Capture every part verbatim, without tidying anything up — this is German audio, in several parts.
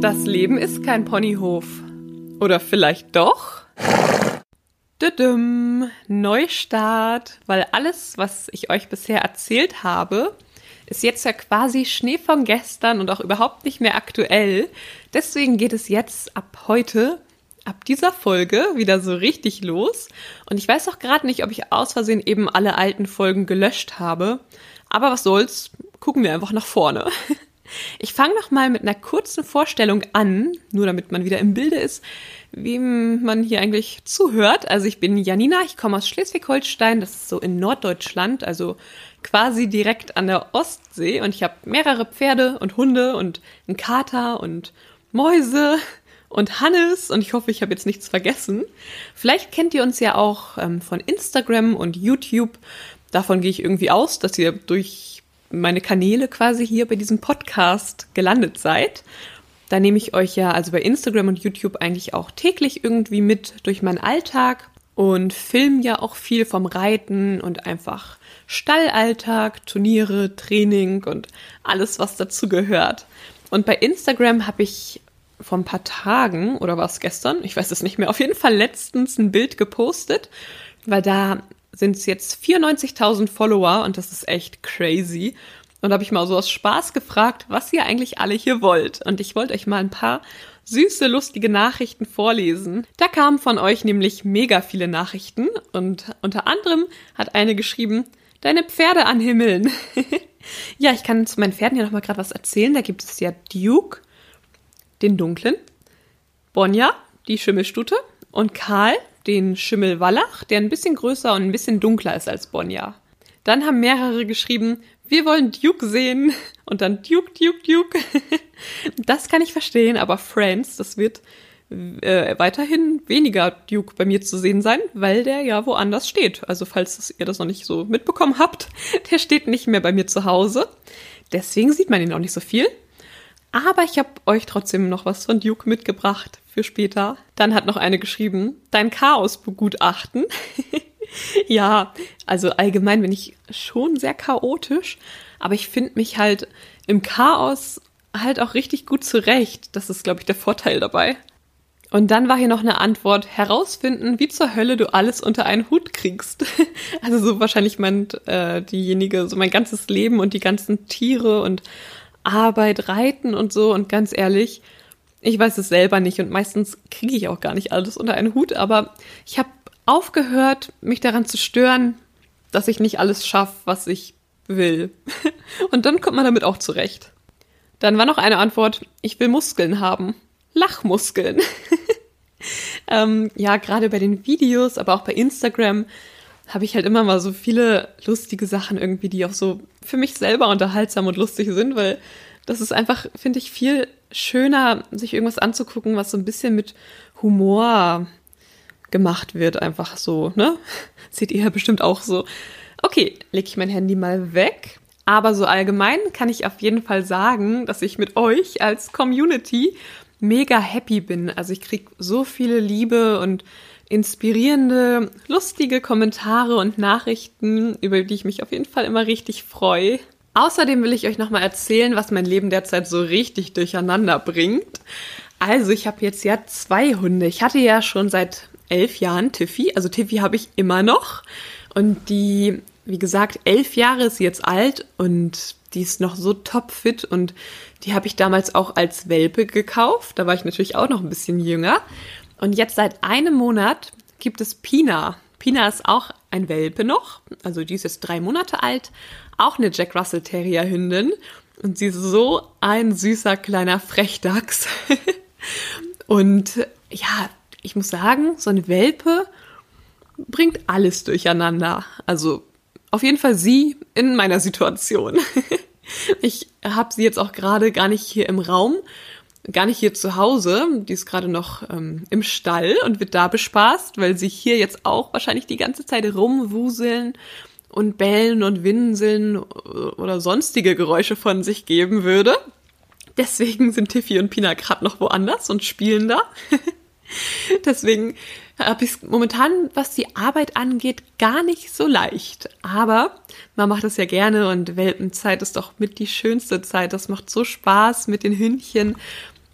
Das Leben ist kein Ponyhof. Oder vielleicht doch? Düdüm, Neustart, weil alles, was ich euch bisher erzählt habe, ist jetzt ja quasi Schnee von gestern und auch überhaupt nicht mehr aktuell. Deswegen geht es jetzt ab heute, ab dieser Folge wieder so richtig los. Und ich weiß auch gerade nicht, ob ich aus Versehen eben alle alten Folgen gelöscht habe. Aber was soll's, gucken wir einfach nach vorne. Ich fange noch mal mit einer kurzen Vorstellung an, nur damit man wieder im Bilde ist, wem man hier eigentlich zuhört. Also ich bin Janina, ich komme aus Schleswig-Holstein, das ist so in Norddeutschland, also quasi direkt an der Ostsee. Und ich habe mehrere Pferde und Hunde und einen Kater und Mäuse und Hannes. Und ich hoffe, ich habe jetzt nichts vergessen. Vielleicht kennt ihr uns ja auch ähm, von Instagram und YouTube. Davon gehe ich irgendwie aus, dass ihr durch meine Kanäle quasi hier bei diesem Podcast gelandet seid. Da nehme ich euch ja also bei Instagram und YouTube eigentlich auch täglich irgendwie mit durch meinen Alltag und filme ja auch viel vom Reiten und einfach Stallalltag, Turniere, Training und alles, was dazu gehört. Und bei Instagram habe ich vor ein paar Tagen, oder war es gestern? Ich weiß es nicht mehr. Auf jeden Fall letztens ein Bild gepostet, weil da sind es jetzt vierundneunzigtausend Follower und das ist echt crazy. Und da habe ich mal so aus Spaß gefragt, was ihr eigentlich alle hier wollt. Und ich wollte euch mal ein paar süße, lustige Nachrichten vorlesen. Da kamen von euch nämlich mega viele Nachrichten und unter anderem hat eine geschrieben, deine Pferde anhimmeln. Ja, ich kann zu meinen Pferden ja noch mal gerade was erzählen. Da gibt es ja Duke, den Dunklen, Bonja, die Schimmelstute und Karl, den Schimmelwallach, der ein bisschen größer und ein bisschen dunkler ist als Bonja. Dann haben mehrere geschrieben, wir wollen Duke sehen und dann Duke, Duke, Duke. Das kann ich verstehen, aber Friends, das wird äh, weiterhin weniger Duke bei mir zu sehen sein, weil der ja woanders steht. Also falls das, ihr das noch nicht so mitbekommen habt, der steht nicht mehr bei mir zu Hause. Deswegen sieht man ihn auch nicht so viel. Aber ich habe euch trotzdem noch was von Duke mitgebracht für später. Dann hat noch eine geschrieben, dein Chaos begutachten. Ja, also allgemein bin ich schon sehr chaotisch, aber ich finde mich halt im Chaos halt auch richtig gut zurecht. Das ist, glaube ich, der Vorteil dabei. Und dann war hier noch eine Antwort, herausfinden, wie zur Hölle du alles unter einen Hut kriegst. Also so wahrscheinlich meint äh, diejenige, so mein ganzes Leben und die ganzen Tiere und Arbeit, Reiten und so. Und ganz ehrlich, ich weiß es selber nicht und meistens kriege ich auch gar nicht alles unter einen Hut, aber ich habe aufgehört, mich daran zu stören, dass ich nicht alles schaffe, was ich will. Und dann kommt man damit auch zurecht. Dann war noch eine Antwort, ich will Muskeln haben. Lachmuskeln. ähm, ja, gerade bei den Videos, aber auch bei Instagram habe ich halt immer mal so viele lustige Sachen irgendwie, die auch so für mich selber unterhaltsam und lustig sind, weil das ist einfach, finde ich, viel schöner, sich irgendwas anzugucken, was so ein bisschen mit Humor gemacht wird, einfach so, ne? Seht ihr ja bestimmt auch so. Okay, lege ich mein Handy mal weg. Aber so allgemein kann ich auf jeden Fall sagen, dass ich mit euch als Community mega happy bin. Also ich kriege so viele Liebe und inspirierende, lustige Kommentare und Nachrichten, über die ich mich auf jeden Fall immer richtig freue. Außerdem will ich euch nochmal erzählen, was mein Leben derzeit so richtig durcheinander bringt. Also ich habe jetzt ja zwei Hunde. Ich hatte ja schon seit elf Jahren Tiffy. Also Tiffy habe ich immer noch. Und die, wie gesagt, elf Jahre ist sie jetzt alt und die ist noch so topfit. Und die habe ich damals auch als Welpe gekauft. Da war ich natürlich auch noch ein bisschen jünger. Und jetzt seit einem Monat gibt es Pina. Pina ist auch ein Welpe noch. Also die ist jetzt drei Monate alt. Auch eine Jack Russell Terrier Hündin. Und sie ist so ein süßer kleiner Frechdachs. Und ja, ich muss sagen, so eine Welpe bringt alles durcheinander. Also auf jeden Fall sie in meiner Situation. Ich habe sie jetzt auch gerade gar nicht hier im Raum, gar nicht hier zu Hause. Die ist gerade noch ähm, im Stall und wird da bespaßt, weil sie hier jetzt auch wahrscheinlich die ganze Zeit rumwuseln und bellen und winseln oder sonstige Geräusche von sich geben würde. Deswegen sind Tiffy und Pina gerade noch woanders und spielen da. Deswegen habe ich es momentan, was die Arbeit angeht, gar nicht so leicht. Aber man macht das ja gerne und Welpenzeit ist doch mit die schönste Zeit. Das macht so Spaß mit den Hündchen.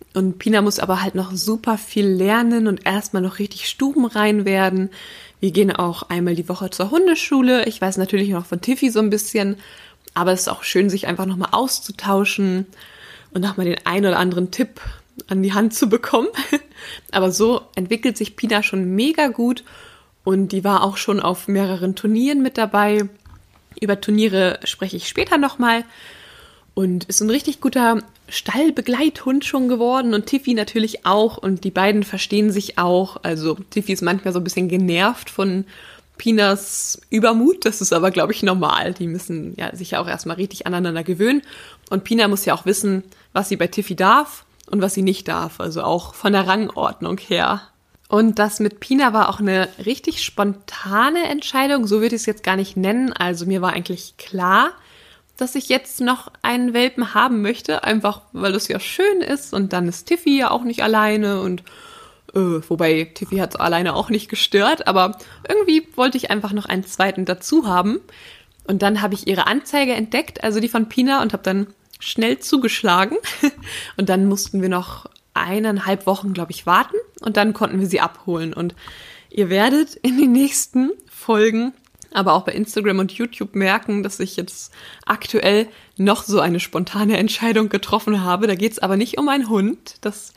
Und Pina muss aber halt noch super viel lernen und erstmal noch richtig stubenrein werden. Wir gehen auch einmal die Woche zur Hundeschule. Ich weiß natürlich noch von Tiffy so ein bisschen, aber es ist auch schön, sich einfach nochmal auszutauschen und nochmal den einen oder anderen Tipp an die Hand zu bekommen. Aber so entwickelt sich Pina schon mega gut und die war auch schon auf mehreren Turnieren mit dabei. Über Turniere spreche ich später nochmal und ist ein richtig guter Stallbegleithund schon geworden und Tiffy natürlich auch und die beiden verstehen sich auch. Also Tiffy ist manchmal so ein bisschen genervt von Pinas Übermut, das ist aber, glaube ich, normal. Die müssen ja sich ja auch erstmal richtig aneinander gewöhnen und Pina muss ja auch wissen, was sie bei Tiffy darf und was sie nicht darf, also auch von der Rangordnung her. Und das mit Pina war auch eine richtig spontane Entscheidung, so würde ich es jetzt gar nicht nennen. Also mir war eigentlich klar, dass ich jetzt noch einen Welpen haben möchte, einfach weil es ja schön ist und dann ist Tiffy ja auch nicht alleine und äh, wobei Tiffy hat es alleine auch nicht gestört, aber irgendwie wollte ich einfach noch einen zweiten dazu haben und dann habe ich ihre Anzeige entdeckt, also die von Pina und habe dann schnell zugeschlagen und dann mussten wir noch eineinhalb Wochen, glaube ich, warten und dann konnten wir sie abholen und ihr werdet in den nächsten Folgen aber auch bei Instagram und YouTube merken, dass ich jetzt aktuell noch so eine spontane Entscheidung getroffen habe. Da geht es aber nicht um einen Hund. Das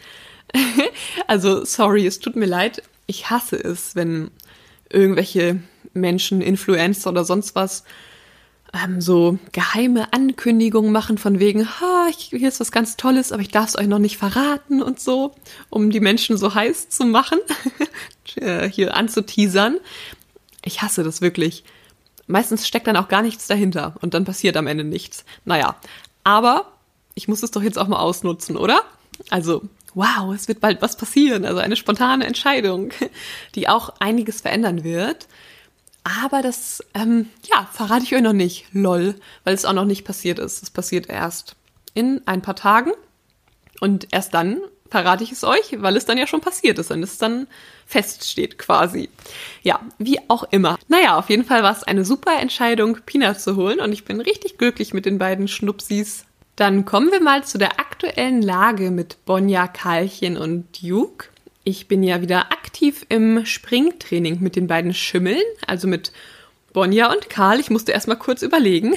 also sorry, es tut mir leid. Ich hasse es, wenn irgendwelche Menschen, Influencer oder sonst was ähm, so geheime Ankündigungen machen von wegen, ha, hier ist was ganz Tolles, aber ich darf es euch noch nicht verraten und so, um die Menschen so heiß zu machen, hier anzuteasern. Ich hasse das wirklich. Meistens steckt dann auch gar nichts dahinter und dann passiert am Ende nichts. Naja, aber ich muss es doch jetzt auch mal ausnutzen, oder? Also, wow, es wird bald was passieren. Also eine spontane Entscheidung, die auch einiges verändern wird. Aber das, ähm, ja, verrate ich euch noch nicht, lol, weil es auch noch nicht passiert ist. Es passiert erst in ein paar Tagen und erst dann verrate ich es euch, weil es dann ja schon passiert ist und es dann feststeht quasi. Ja, wie auch immer. Naja, auf jeden Fall war es eine super Entscheidung, Pina zu holen und ich bin richtig glücklich mit den beiden Schnupsis. Dann kommen wir mal zu der aktuellen Lage mit Bonja, Karlchen und Duke. Ich bin ja wieder aktiv im Springtraining mit den beiden Schimmeln, also mit Bonja und Karl. Ich musste erst mal kurz überlegen,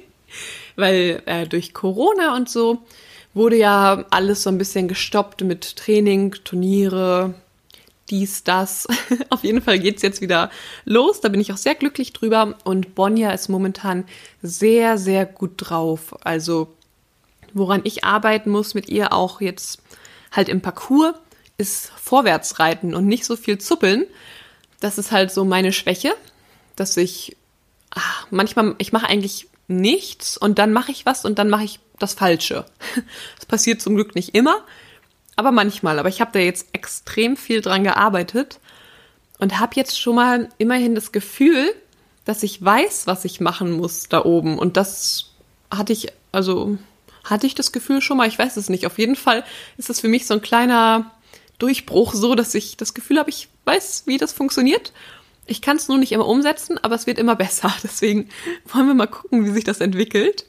weil äh, durch Corona und so wurde ja alles so ein bisschen gestoppt mit Training, Turniere, dies, das. Auf jeden Fall geht's jetzt wieder los. Da bin ich auch sehr glücklich drüber. Und Bonja ist momentan sehr, sehr gut drauf. Also woran ich arbeiten muss mit ihr auch jetzt halt im Parcours, ist Vorwärtsreiten und nicht so viel zuppeln. Das ist halt so meine Schwäche, dass ich ach, manchmal, ich mache eigentlich nichts und dann mache ich was und dann mache ich das Falsche. Das passiert zum Glück nicht immer, aber manchmal. Aber ich habe da jetzt extrem viel dran gearbeitet und habe jetzt schon mal immerhin das Gefühl, dass ich weiß, was ich machen muss da oben. Und das hatte ich, also hatte ich das Gefühl schon mal, ich weiß es nicht. Auf jeden Fall ist das für mich so ein kleiner Durchbruch so, dass ich das Gefühl habe, ich weiß, wie das funktioniert. Ich kann es nur nicht immer umsetzen, aber es wird immer besser. Deswegen wollen wir mal gucken, wie sich das entwickelt.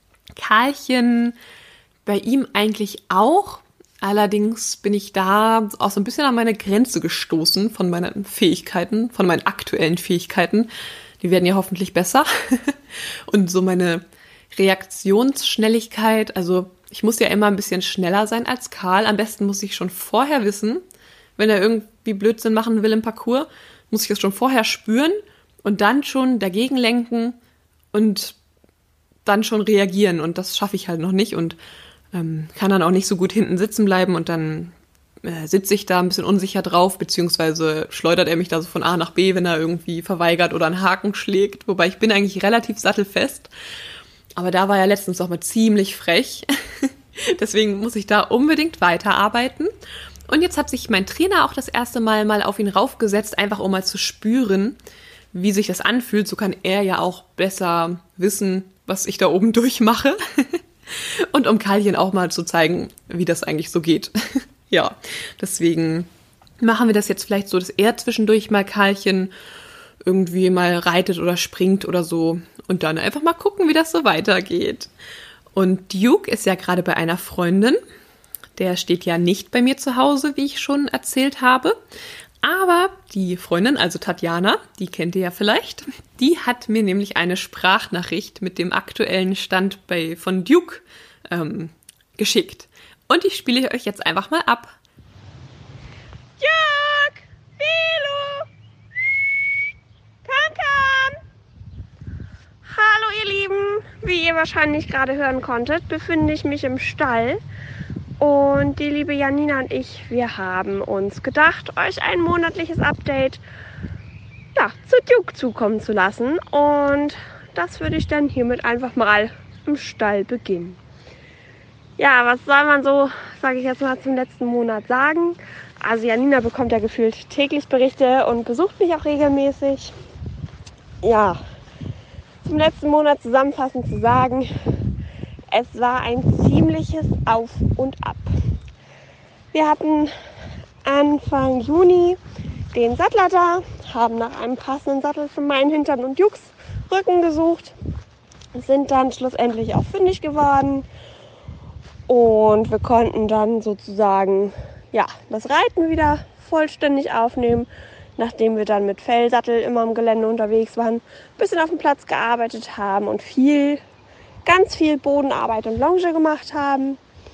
Karlchen, bei ihm eigentlich auch. Allerdings bin ich da auch so ein bisschen an meine Grenze gestoßen von meinen Fähigkeiten, von meinen aktuellen Fähigkeiten. Die werden ja hoffentlich besser. Und so meine Reaktionsschnelligkeit, also ich muss ja immer ein bisschen schneller sein als Karl. Am besten muss ich schon vorher wissen, wenn er irgendwie Blödsinn machen will im Parcours, muss ich das schon vorher spüren und dann schon dagegen lenken und dann schon reagieren. Und das schaffe ich halt noch nicht und ähm, kann dann auch nicht so gut hinten sitzen bleiben und dann äh, sitze ich da ein bisschen unsicher drauf, beziehungsweise schleudert er mich da so von A nach B, wenn er irgendwie verweigert oder einen Haken schlägt. Wobei ich bin eigentlich relativ sattelfest. Aber da war er letztens auch mal ziemlich frech. Deswegen muss ich da unbedingt weiterarbeiten. Und jetzt hat sich mein Trainer auch das erste Mal mal auf ihn raufgesetzt, einfach um mal zu spüren, wie sich das anfühlt. So kann er ja auch besser wissen, was ich da oben durchmache. Und um Karlchen auch mal zu zeigen, wie das eigentlich so geht. Ja, deswegen machen wir das jetzt vielleicht so, dass er zwischendurch mal Karlchen irgendwie mal reitet oder springt oder so. Und dann einfach mal gucken, wie das so weitergeht. Und Duke ist ja gerade bei einer Freundin. Der steht ja nicht bei mir zu Hause, wie ich schon erzählt habe. Aber die Freundin, also Tatjana, die kennt ihr ja vielleicht, die hat mir nämlich eine Sprachnachricht mit dem aktuellen Stand bei, von Duke ähm, geschickt. Und die spiele ich euch jetzt einfach mal ab. Jörg! Velo! Komm, komm! Hallo ihr Lieben! Wie ihr wahrscheinlich gerade hören konntet, befinde ich mich im Stall. Und die liebe Janina und ich, wir haben uns gedacht, euch ein monatliches Update ja, zu Duke zukommen zu lassen. Und das würde ich dann hiermit einfach mal im Stall beginnen. Ja, was soll man so, sage ich jetzt mal, zum letzten Monat sagen? Also Janina bekommt ja gefühlt täglich Berichte und besucht mich auch regelmäßig. Ja, zum letzten Monat zusammenfassend zu sagen, es war ein ziemliches Auf und Ab. Wir hatten Anfang Juni den Sattler da, haben nach einem passenden Sattel für meinen Hintern und Dukes Rücken gesucht, sind dann schlussendlich auch fündig geworden und wir konnten dann sozusagen ja, das Reiten wieder vollständig aufnehmen, nachdem wir dann mit Fellsattel immer im Gelände unterwegs waren, ein bisschen auf dem Platz gearbeitet haben und viel ganz viel Bodenarbeit und Longe gemacht haben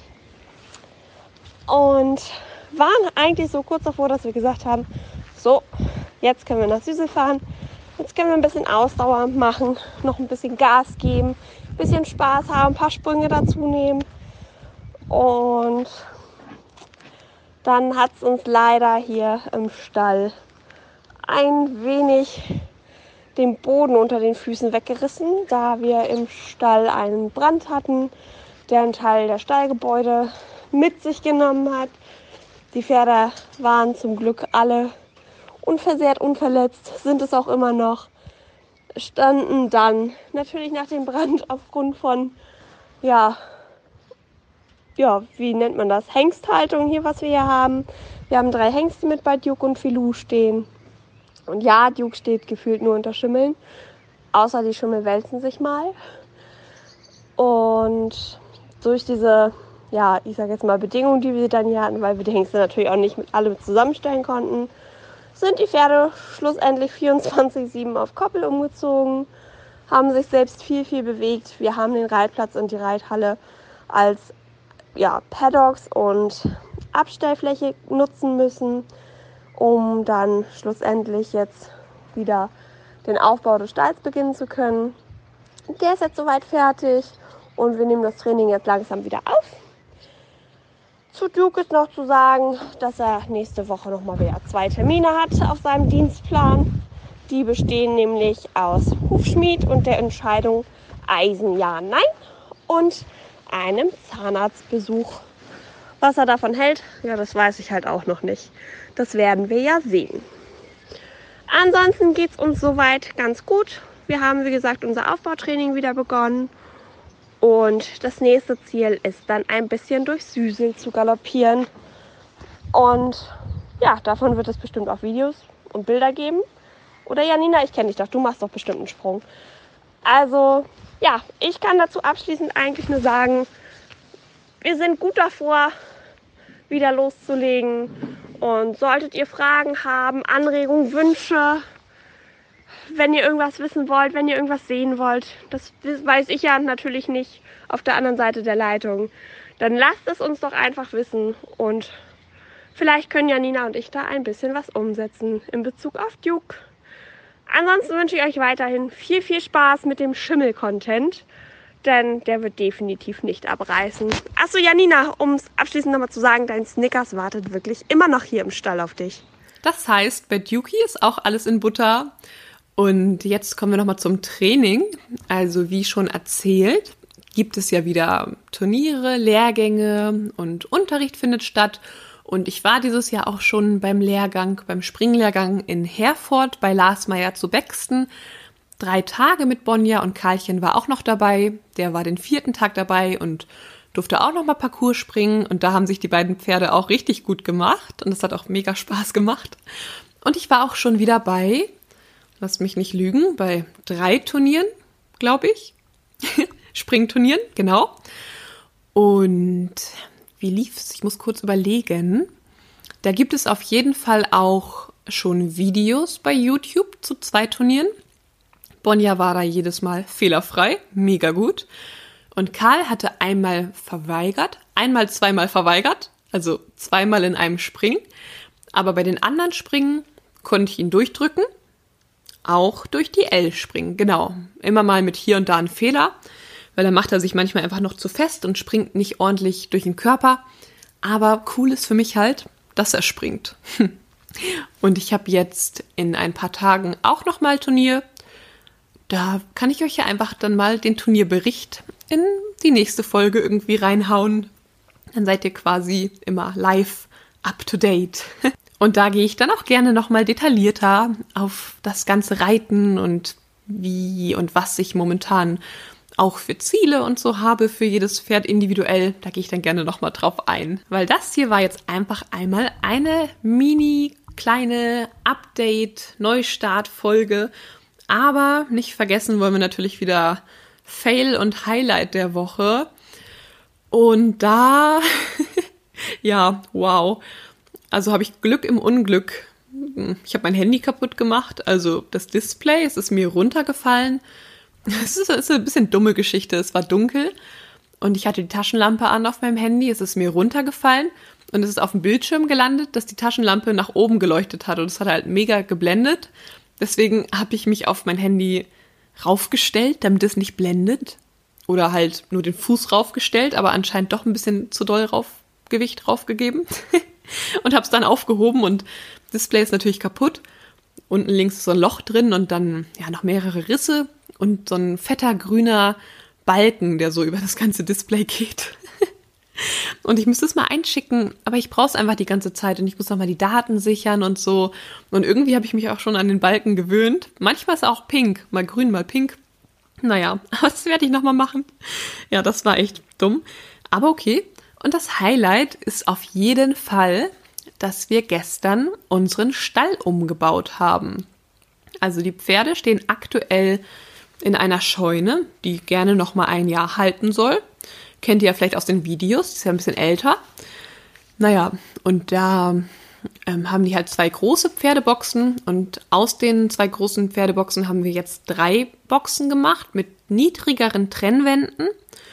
und waren eigentlich so kurz davor, dass wir gesagt haben, so, jetzt können wir nach Süßel fahren, jetzt können wir ein bisschen Ausdauer machen, noch ein bisschen Gas geben, ein bisschen Spaß haben, ein paar Sprünge dazu nehmen und dann hat es uns leider hier im Stall ein wenig den Boden unter den Füßen weggerissen, da wir im Stall einen Brand hatten, der einen Teil der Stallgebäude mit sich genommen hat. Die Pferde waren zum Glück alle unversehrt, unverletzt, sind es auch immer noch, standen dann natürlich nach dem Brand aufgrund von, ja, ja, wie nennt man das, Hengsthaltung hier, was wir hier haben. Wir haben drei Hengste mit bei Duke und Filou stehen. Und ja, Duke steht gefühlt nur unter Schimmeln, außer die Schimmel wälzen sich mal. Und durch diese, ja, ich sage jetzt mal Bedingungen, die wir dann hier hatten, weil wir die Hengste natürlich auch nicht mit alle zusammenstellen konnten, sind die Pferde schlussendlich vierundzwanzig sieben auf Koppel umgezogen, haben sich selbst viel, viel bewegt. Wir haben den Reitplatz und die Reithalle als ja, Paddocks und Abstellfläche nutzen müssen, um dann schlussendlich jetzt wieder den Aufbau des Stalls beginnen zu können. Der ist jetzt soweit fertig und wir nehmen das Training jetzt langsam wieder auf. Zu Duke ist noch zu sagen, dass er nächste Woche nochmal wieder zwei Termine hat auf seinem Dienstplan. Die bestehen nämlich aus Hufschmied und der Entscheidung Eisen, ja, nein und einem Zahnarztbesuch. Was er davon hält, ja, das weiß ich halt auch noch nicht. Das werden wir ja sehen. Ansonsten geht es uns soweit ganz gut. Wir haben, wie gesagt, unser Aufbautraining wieder begonnen. Und das nächste Ziel ist dann ein bisschen durch Süßel zu galoppieren. Und ja, davon wird es bestimmt auch Videos und Bilder geben. Oder Janina, ich kenne dich doch, du machst doch bestimmt einen Sprung. Also ja, ich kann dazu abschließend eigentlich nur sagen, wir sind gut davor, wieder loszulegen. Und solltet ihr Fragen haben, Anregungen, Wünsche, wenn ihr irgendwas wissen wollt, wenn ihr irgendwas sehen wollt, das weiß ich ja natürlich nicht auf der anderen Seite der Leitung, dann lasst es uns doch einfach wissen und vielleicht können Janina und ich da ein bisschen was umsetzen in Bezug auf Duke. Ansonsten wünsche ich euch weiterhin viel, viel Spaß mit dem Schimmel-Content, denn der wird definitiv nicht abreißen. Achso, Janina, um es abschließend nochmal zu sagen, dein Snickers wartet wirklich immer noch hier im Stall auf dich. Das heißt, bei Dukie ist auch alles in Butter. Und jetzt kommen wir nochmal zum Training. Also wie schon erzählt, gibt es ja wieder Turniere, Lehrgänge und Unterricht findet statt. Und ich war dieses Jahr auch schon beim Lehrgang, beim Springlehrgang in Herford bei Lars Meyer zu Bexten. Drei Tage mit Bonja und Karlchen war auch noch dabei. Der war den vierten Tag dabei und durfte auch noch mal Parcours springen. Und da haben sich die beiden Pferde auch richtig gut gemacht. Und das hat auch mega Spaß gemacht. Und ich war auch schon wieder bei, lasst mich nicht lügen, bei drei Turnieren, glaube ich. Springturnieren, genau. Und wie lief's? Ich muss kurz überlegen. Da gibt es auf jeden Fall auch schon Videos bei YouTube zu zwei Turnieren. Bonja war da jedes Mal fehlerfrei, mega gut. Und Karl hatte einmal verweigert, einmal zweimal verweigert, also zweimal in einem Springen. Aber bei den anderen Springen konnte ich ihn durchdrücken, auch durch die L springen, genau. Immer mal mit hier und da einen Fehler, weil dann macht er sich manchmal einfach noch zu fest und springt nicht ordentlich durch den Körper. Aber cool ist für mich halt, dass er springt. Und ich habe jetzt in ein paar Tagen auch nochmal Turnier. Da kann ich euch ja einfach dann mal den Turnierbericht in die nächste Folge irgendwie reinhauen. Dann seid ihr quasi immer live up to date. Und da gehe ich dann auch gerne nochmal detaillierter auf das ganze Reiten und wie und was ich momentan auch für Ziele und so habe für jedes Pferd individuell. Da gehe ich dann gerne nochmal drauf ein. Weil das hier war jetzt einfach einmal eine mini kleine Update-Neustart-Folge. Aber nicht vergessen wollen wir natürlich wieder Fail und Highlight der Woche. Und da, ja, wow. Also habe ich Glück im Unglück. Ich habe mein Handy kaputt gemacht, also das Display, es ist mir runtergefallen. Es ist, ist eine bisschen dumme Geschichte, es war dunkel und ich hatte die Taschenlampe an auf meinem Handy, es ist mir runtergefallen und es ist auf dem Bildschirm gelandet, dass die Taschenlampe nach oben geleuchtet hat und es hat halt mega geblendet. Deswegen habe ich mich auf mein Handy raufgestellt, damit es nicht blendet. Oder halt nur den Fuß raufgestellt, aber anscheinend doch ein bisschen zu doll rauf, Gewicht raufgegeben. Und habe es dann aufgehoben und das Display ist natürlich kaputt. Unten links ist so ein Loch drin und dann ja noch mehrere Risse und so ein fetter grüner Balken, der so über das ganze Display geht. Und ich müsste es mal einschicken, aber ich brauche es einfach die ganze Zeit und ich muss nochmal die Daten sichern und so. Und irgendwie habe ich mich auch schon an den Balken gewöhnt. Manchmal ist er auch pink, mal grün, mal pink. Naja, aber das werde ich nochmal machen. Ja, das war echt dumm. Aber okay. Und das Highlight ist auf jeden Fall, dass wir gestern unseren Stall umgebaut haben. Also die Pferde stehen aktuell in einer Scheune, die gerne noch mal ein Jahr halten soll. Kennt ihr ja vielleicht aus den Videos, die ist ja ein bisschen älter. Naja, und da ähm, haben die halt zwei große Pferdeboxen und aus den zwei großen Pferdeboxen haben wir jetzt drei Boxen gemacht mit niedrigeren Trennwänden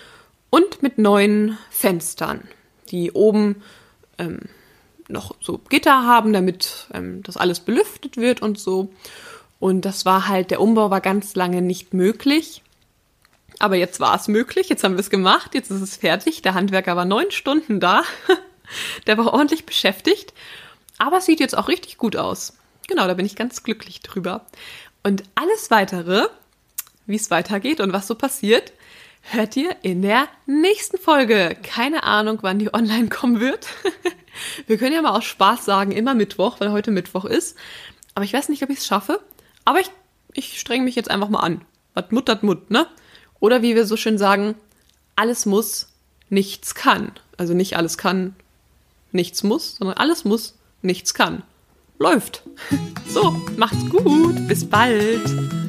und mit neuen Fenstern, die oben ähm, noch so Gitter haben, damit ähm, das alles belüftet wird und so. Und das war halt, der Umbau war ganz lange nicht möglich. Aber jetzt war es möglich, jetzt haben wir es gemacht, jetzt ist es fertig. Der Handwerker war neun Stunden da. Der war ordentlich beschäftigt. Aber es sieht jetzt auch richtig gut aus. Genau, da bin ich ganz glücklich drüber. Und alles Weitere, wie es weitergeht und was so passiert, hört ihr in der nächsten Folge. Keine Ahnung, wann die online kommen wird. Wir können ja mal aus Spaß sagen, immer Mittwoch, weil heute Mittwoch ist. Aber ich weiß nicht, ob ich es schaffe. Aber ich, ich strenge mich jetzt einfach mal an. Was Mut, dat Mut, ne? Oder wie wir so schön sagen, alles muss, nichts kann. Also nicht alles kann, nichts muss, sondern alles muss, nichts kann. Läuft. So, macht's gut. Bis bald.